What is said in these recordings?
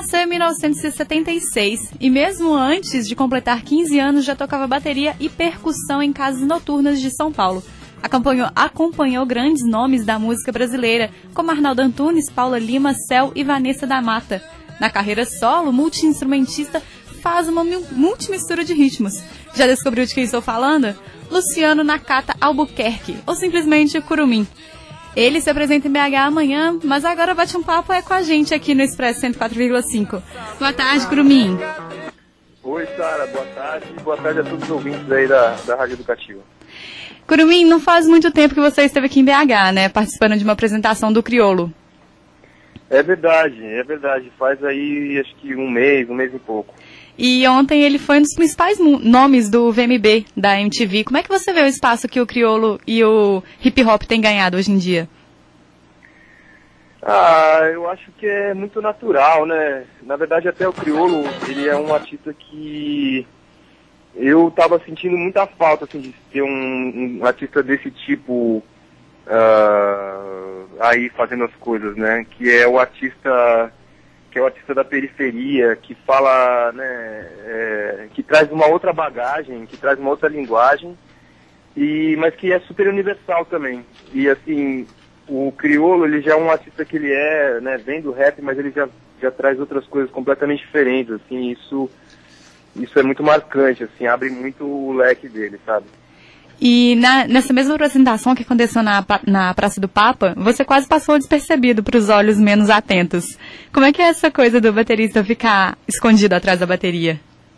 nasceu em 1976 e mesmo antes de completar 15 anos já tocava bateria e percussão em casas noturnas de São Paulo. Acompanhou grandes nomes da música brasileira, como Arnaldo Antunes, Paula Lima, Céu e Vanessa da Mata. Na carreira solo, o multi-instrumentista faz uma multimistura de ritmos. Já descobriu de quem estou falando? Luciano Nakata Albuquerque, ou simplesmente Curumim. Ele se apresenta em BH amanhã, mas agora bate um papo com a gente aqui no Expresso 104,5. Boa tarde, Curumim. Oi, Sara, boa tarde. Boa tarde a todos os ouvintes aí da Rádio Educativa. Curumim, não faz muito tempo que você esteve aqui em BH, né? Participando de uma apresentação do Criolo. É verdade. Faz aí, acho que um mês e pouco. E ontem ele foi um dos principais nomes do VMB, da MTV. Como é que você vê o espaço que o Criolo e o hip hop têm ganhado hoje em dia? Eu acho que é muito natural, né? Na verdade, até o Criolo, ele é um artista que eu tava sentindo muita falta, assim, de ter um artista desse tipo aí fazendo as coisas, né? Que é o artista da periferia, que fala, né, que traz uma outra bagagem, que traz uma outra linguagem, mas que é super universal também. E assim, o Criolo, ele já é um artista que ele é, né, vem do rap, mas ele já traz outras coisas completamente diferentes, assim, isso é muito marcante, assim, abre muito o leque dele, sabe? E nessa mesma apresentação que aconteceu na Praça do Papa, você quase passou despercebido para os olhos menos atentos. Como é que é essa coisa do baterista ficar escondido atrás da bateria?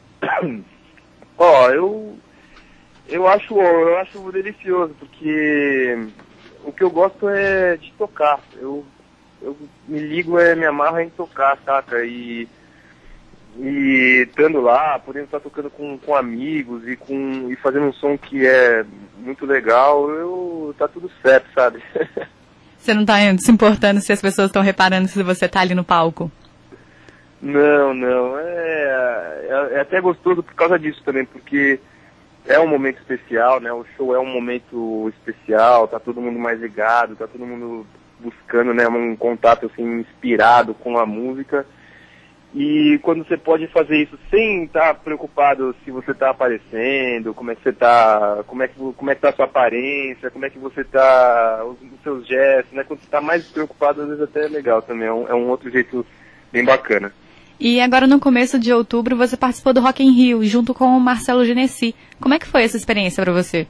Eu acho delicioso, porque o que eu gosto é de tocar. Eu me me amarro em tocar, saca? E estando lá, podendo estar tocando com amigos e fazendo um som que é muito legal, tá tudo certo, sabe? Você não tá se importando se as pessoas estão reparando se você tá ali no palco? Não. É até gostoso por causa disso também, porque é um momento especial, né? O show é um momento especial, tá todo mundo mais ligado, tá todo mundo buscando, né, um contato assim, inspirado com a música. E quando você pode fazer isso sem estar preocupado se você está aparecendo, como é que você está, como é que tá a sua aparência, como é que você está, os seus gestos, né? Quando você está mais preocupado, às vezes até é legal também, é um outro jeito bem bacana. E agora no começo de outubro você participou do Rock in Rio, junto com o Marcelo Genesi. Como é que foi essa experiência para você?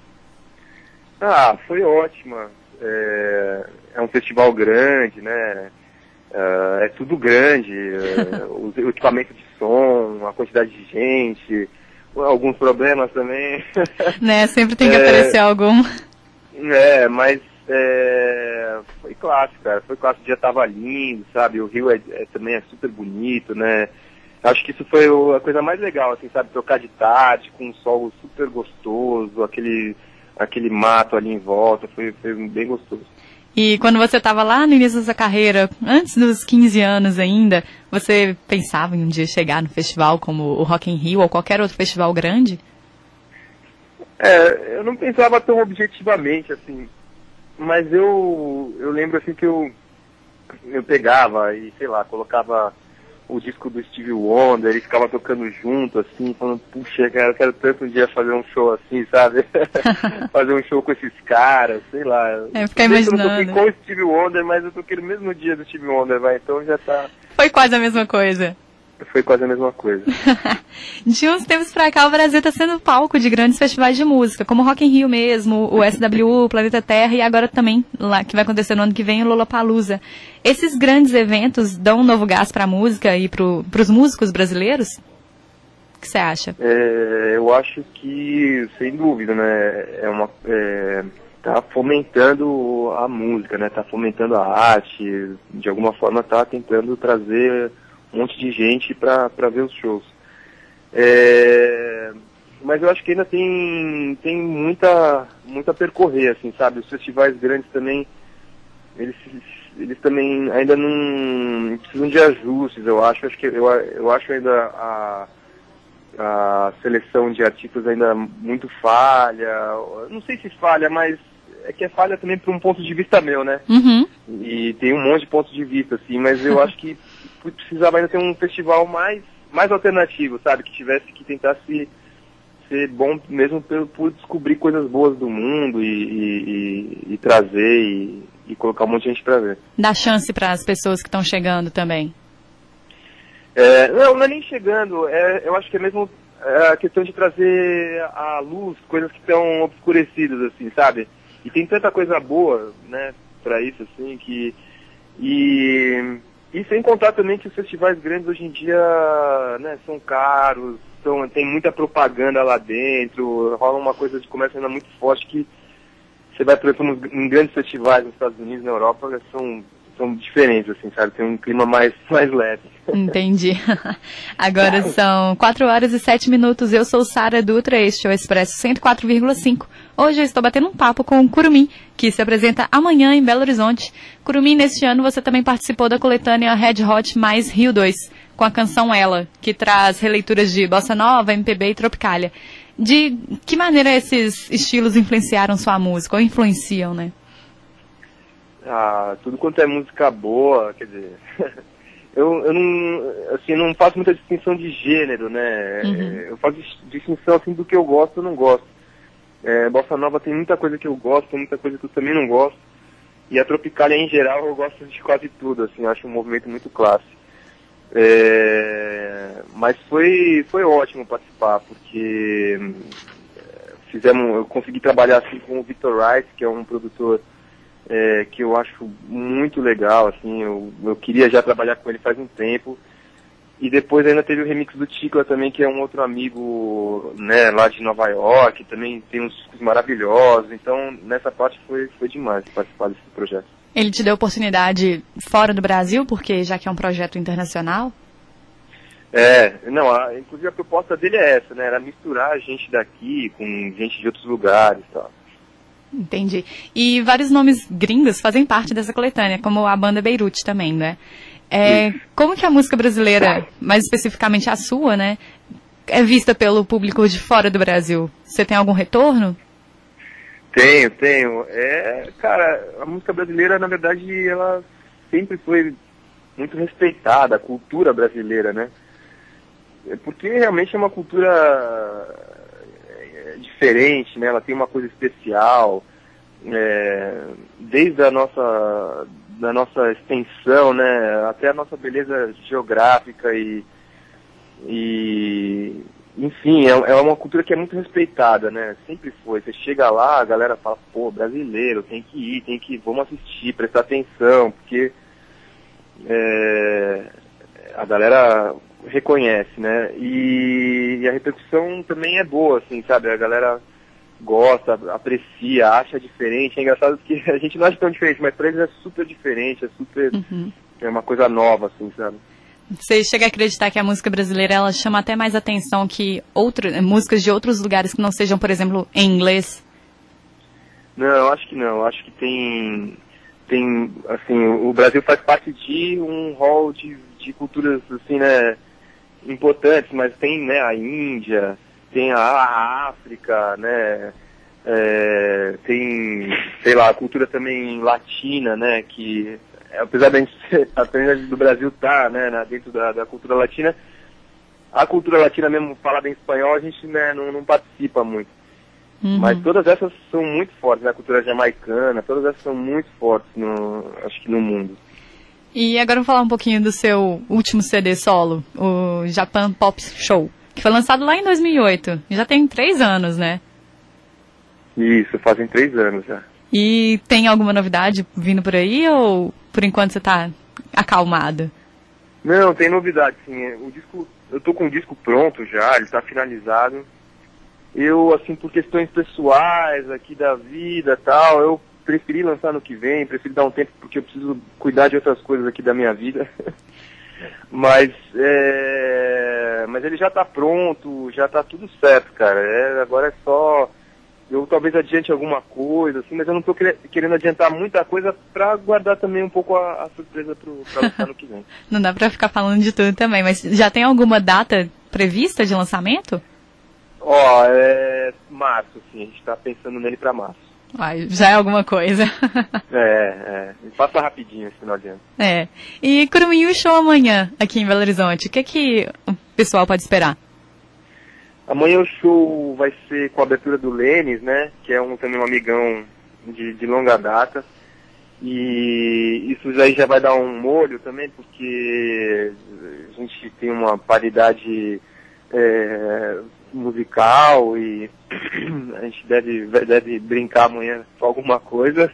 Foi ótima. É um festival grande, né? É tudo grande, o equipamento de som, a quantidade de gente, alguns problemas também. Né, sempre tem que aparecer algum. Mas foi clássico, cara, foi clássico, o dia tava lindo, sabe, o Rio também é super bonito, né. Acho que isso foi a coisa mais legal, assim, sabe, tocar de tarde, com um sol super gostoso, aquele mato ali em volta, foi bem gostoso. E quando você estava lá no início da sua carreira, antes dos 15 anos ainda, você pensava em um dia chegar no festival como o Rock in Rio ou qualquer outro festival grande? Eu não pensava tão objetivamente, assim, mas eu lembro, assim, que eu pegava e, sei lá, colocava o disco do Stevie Wonder e ficava tocando junto, assim, falando, puxa, cara, eu quero tanto um dia fazer um show assim, sabe? Fazer um show com esses caras, sei lá. Ficar imaginando. Eu não toquei com o Stevie Wonder, mas eu toquei no mesmo dia do Stevie Wonder, então já tá... Foi quase a mesma coisa. Foi quase a mesma coisa. De uns tempos pra cá, o Brasil está sendo palco de grandes festivais de música, como o Rock in Rio mesmo, o SWU, o Planeta Terra, e agora também, lá que vai acontecer no ano que vem, o Lollapalooza. Esses grandes eventos dão um novo gás pra música e pros músicos brasileiros? O que você acha? Eu acho que, sem dúvida, né, tá fomentando a música, né, tá fomentando a arte, de alguma forma tá tentando trazer um monte de gente para ver os shows. Mas eu acho que ainda tem muita a percorrer, assim, sabe? Os festivais grandes também, eles também ainda não precisam de ajustes, eu acho. Eu acho ainda a seleção de artistas ainda muito falha. Não sei se falha, mas é que é falha também por um ponto de vista meu, né? Uhum. E tem um monte de pontos de vista, assim, mas eu acho que precisava ainda ter um festival mais alternativo, sabe? Que tentasse ser bom mesmo por descobrir coisas boas do mundo e trazer e colocar um monte de gente pra ver. Dá chance para as pessoas que estão chegando também. Não é nem chegando, eu acho que é mesmo a questão de trazer à luz coisas que estão obscurecidas, assim, sabe? E tem tanta coisa boa, né, pra isso, assim, e sem contar também que os festivais grandes hoje em dia, né, são caros, tem muita propaganda lá dentro, rola uma coisa de comércio ainda muito forte que você vai, por exemplo, em grandes festivais nos Estados Unidos, na Europa, são diferentes, assim, sabe? Tem um clima mais leve. Entendi. Agora são 4h07. Eu sou Sara Dutra, este é o Expresso 104,5. Hoje eu estou batendo um papo com o Curumim, que se apresenta amanhã em Belo Horizonte. Curumim, neste ano você também participou da coletânea Red Hot mais Rio 2, com a canção Ela, que traz releituras de bossa nova, MPB e tropicália. De que maneira esses estilos influenciaram sua música, ou influenciam, né? Tudo quanto é música boa, quer dizer, eu não faço muita distinção de gênero, né? Eu faço distinção, assim, do que eu gosto ou não gosto. Bossa nova tem muita coisa que eu gosto, tem muita coisa que eu também não gosto. E a tropicália, em geral, eu gosto de quase tudo, assim, eu acho um movimento muito clássico. Mas foi ótimo participar, porque eu consegui trabalhar assim com o Victor Rice, que é um produtor que eu acho muito legal, assim, eu queria já trabalhar com ele faz um tempo. E depois ainda teve o remix do Ticla também, que é um outro amigo, né, lá de Nova York, também tem uns discos maravilhosos, então nessa parte foi demais participar desse projeto. Ele te deu oportunidade fora do Brasil, porque já que é um projeto internacional? Inclusive a proposta dele é essa, né, era misturar gente daqui com gente de outros lugares e tal. Entendi. E vários nomes gringos fazem parte dessa coletânea, como a banda Beirute também, né? Como que a música brasileira, mais especificamente a sua, né, é vista pelo público de fora do Brasil? Você tem algum retorno? Tenho. Cara, a música brasileira, na verdade, ela sempre foi muito respeitada, a cultura brasileira, né? Porque realmente é uma cultura diferente, né? Ela tem uma coisa especial, desde da nossa extensão, né? Até a nossa beleza geográfica enfim, é uma cultura que é muito respeitada, né? Sempre foi. Você chega lá, a galera fala, pô, brasileiro, tem que ir, vamos assistir, prestar atenção, porque a galera reconhece, né? E a repercussão também é boa, assim, sabe? A galera gosta, aprecia, acha diferente. É engraçado que a gente não acha tão diferente, mas pra eles é super diferente, é uma coisa nova, assim, sabe? Você chega a acreditar que a música brasileira, ela chama até mais atenção que músicas de outros lugares que não sejam, por exemplo, em inglês? Não, acho que não. Acho que tem assim, o Brasil faz parte de um hall de culturas, assim, né, importantes, mas tem, né, a Índia, tem a África, né, tem, sei lá, a cultura também latina, né, que apesar da gente do Brasil estar, né, dentro da cultura latina, a cultura latina mesmo falada em espanhol a gente, né, não participa muito. Mas todas essas são muito fortes, né, a cultura jamaicana, todas essas são muito fortes, acho que no mundo. E agora vamos falar um pouquinho do seu último CD solo, o Japan Pop Show, que foi lançado lá em 2008. Já tem 3 anos, né? Isso, fazem 3 anos já. E tem alguma novidade vindo por aí ou por enquanto você tá acalmado? Não, tem novidade, sim. Eu tô com o disco pronto já, ele tá finalizado. Eu, assim, por questões pessoais aqui da vida e tal, eu preferi lançar no que vem, preferi dar um tempo porque eu preciso cuidar de outras coisas aqui da minha vida. Mas ele já tá pronto, já tá tudo certo, cara. Agora é só... Eu talvez adiante alguma coisa, assim, mas eu não tô querendo adiantar muita coisa pra guardar também um pouco a surpresa pra lançar no que vem. Não dá pra ficar falando de tudo também, mas já tem alguma data prevista de lançamento? Março, assim, a gente tá pensando nele pra março. Uai, já é alguma coisa. Passa rapidinho esse final de ano. E Curumim, o show amanhã aqui em Belo Horizonte, o que o pessoal pode esperar? Amanhã o show vai ser com a abertura do Lênis, né? Que é também um amigão de longa data. E isso aí já vai dar um molho também, porque a gente tem uma paridade musical e a gente deve brincar amanhã com alguma coisa.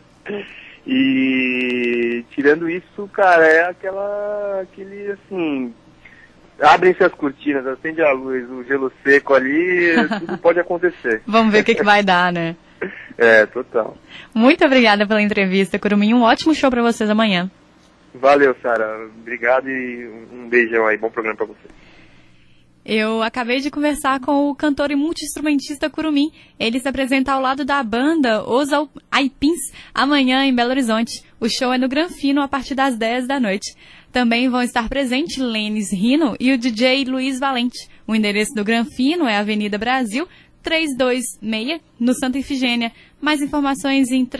E tirando isso, cara, é aquele assim, abrem-se as cortinas, acende a luz, o gelo seco ali, tudo pode acontecer. Vamos ver o que vai dar, né? Total. Muito obrigada pela entrevista, Curumim. Um ótimo show pra vocês amanhã. Valeu, Sara. Obrigado e um beijão aí. Bom programa pra você. Eu acabei de conversar com o cantor e multi-instrumentista Curumim. Ele se apresenta ao lado da banda Os Aipins amanhã em Belo Horizonte. O show é no Granfino a partir das 10 da noite. Também vão estar presentes Lênis Rino e o DJ Luiz Valente. O endereço do Granfino é Avenida Brasil, 326, no Santa Ifigênia. Mais informações em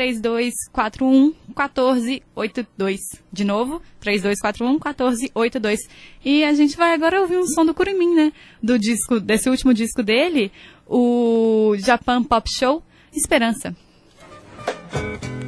3241-1482. De novo, 3241-1482. E a gente vai agora ouvir um som do Curumim, né? Desse último disco dele, o Japan Pop Show, Esperança.